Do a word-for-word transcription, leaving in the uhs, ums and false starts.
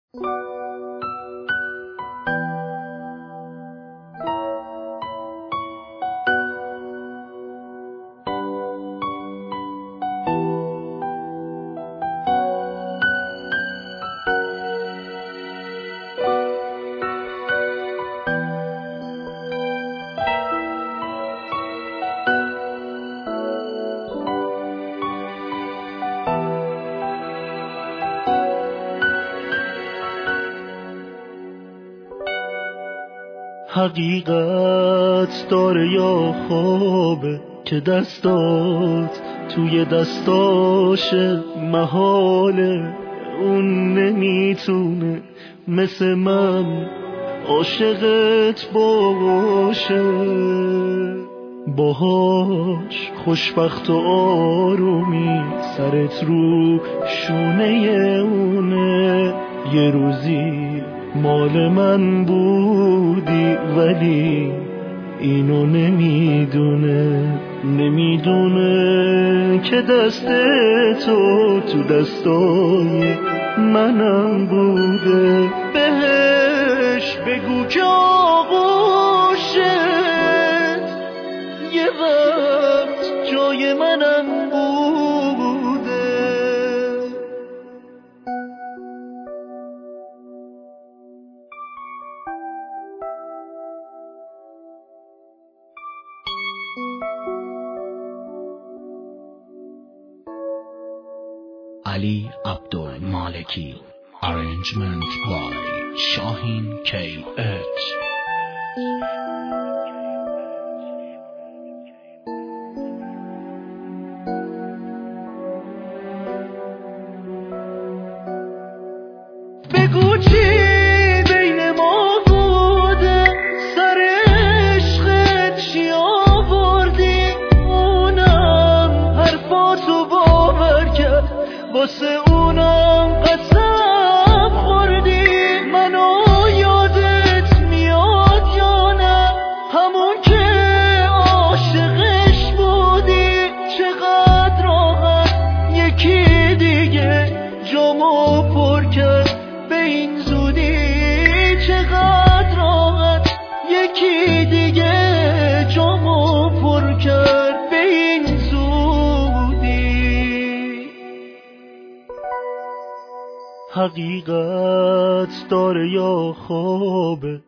حقیقت داره یا خوابه که دستات توی دستاشه، محاله اون نمیتونه مثل من عاشقت باشه، باهاش خوشبخت و آرومی سرت رو شونه اونه. یه روزی مال من بودی ولی اینو نمیدونه، نمیدونه که دست تو تو دستای منم بوده. بهش بگو که آغوشت یه وقت جای منم بوده. علی عبدالمالکی. Arrangement by Shahin کی اچ. بگو چی بین ما بوده، سر عشقت چی آوردی، اونم حرفاتو باور کرد، واسه اونم قسم خوردی. منو یادت میاد یا نه، همون که عاشقش بودی، چقدر راحت یکی دیگه جامو پر کرد به این زودی، چقدر راحت یکی دیگه جامو پر کرد به این زودی. حقیقت داره یا خوابه